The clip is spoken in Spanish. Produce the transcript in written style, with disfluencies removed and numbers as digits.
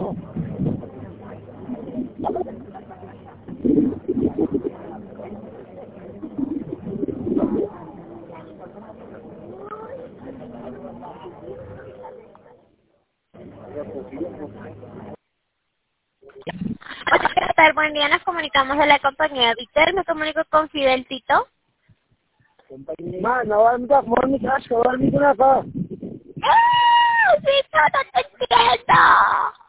Hola, buen día, nos comunicamos de la compañía Víctor, me comunico con Fidel Tito. No va a mitad, no va a mitad, no va a mitad. ¡Eh! ¡Tito, no te entiendo!